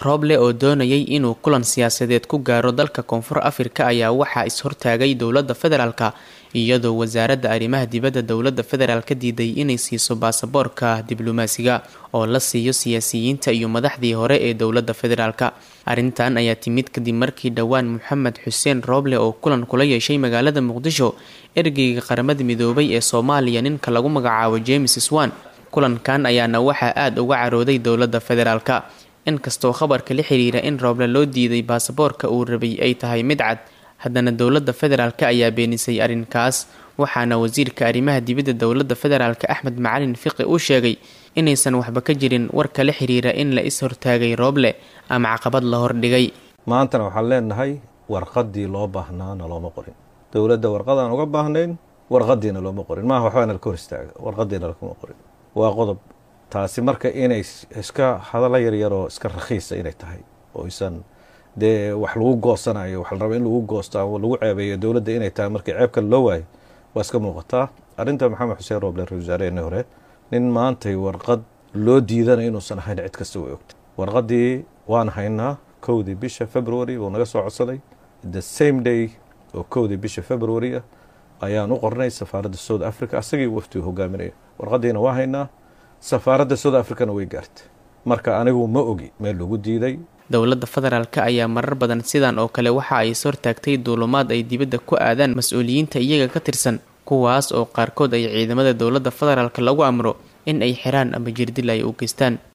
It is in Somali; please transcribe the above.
Roble oo doonayay inuu kulan siyaasadeed ku gaaro dalka Koonfur Afrika ayaa waxaa is-hortaagay dowladda federaalka iyadoo wasaaradda arrimaha dibadda dowladda federaalka diiday inay siiso baasaboorka diblomaasiga oo la siiyo siyaasiyiinta iyo madaxdii hore ee dowladda federaalka. Arrintan ayaa timid kadib markii dhawaan Maxamed Xuseen Roble oo kulan kula yeeshay magaalada Muqdisho ergeyga qaramada midoobay ee Soomaaliya ninka lagu magacaabo James Swan. Kulankan ayaana waxaa aad uga carooday dowladda federaalka. inkastoo khabarka la xiriira in Roble loo diiday baasaboorka uu rabay ay tahay mid cad, haddana dowladda federaalka ayaa beenisay arrinkaas, waxaana wasiirka arrimaha dibadda dowladda federaalka Axmed Macalin Fiqi uu sheegay inaysan waxba ka jirin warka la xiriira in la is-hortaagay Roble ama caqabad la hordhigay. maantana waxaan leenahay warqadii loo baahnaana looma qorin. dowladda warqadaan uga baahnayn warqadiina looma qorin. maaha waxbaana la kor istaaga, warqadiina lakuma qorin. waa qodob. taasi marka inay iska hadalla yaryaroo iska rakhiisa inay tahay oo isan dee wax lagu goosanayo, wax la rabo in lagu goosto ama lagu ceebeeyo dowladda inay tahay markii ceebka loo waayo waa iska muuqataa. arrinta Maxamed Xuseen Roble ra-iisul wasaareheenii hore nin maantay warqad loo diidanayo inuusan ahayn cid kasta way ogtay. warqadii waan haynaa 1 bisha February buu naga soo codsaday. the same day oo 1 bisha February ayaan u qornay safaaradda South Africa asagii waftigu hogaaminaya. warqadiina waa haynaa, safaaradda South Africana way gaartay. marka anigu ma ogi meel lagu diiday. dowladda federaalka ayaa marar badan sidan oo kale waxa ay soo taagtay duulumaad ay dibadda ku aadaan mas'uuliyiinta iyaga ka tirsan, kuwaas oo qaarkood ay ciidamada dowladda federaalka lagu amro in ay xiraan ama jirdil ay u geystaan.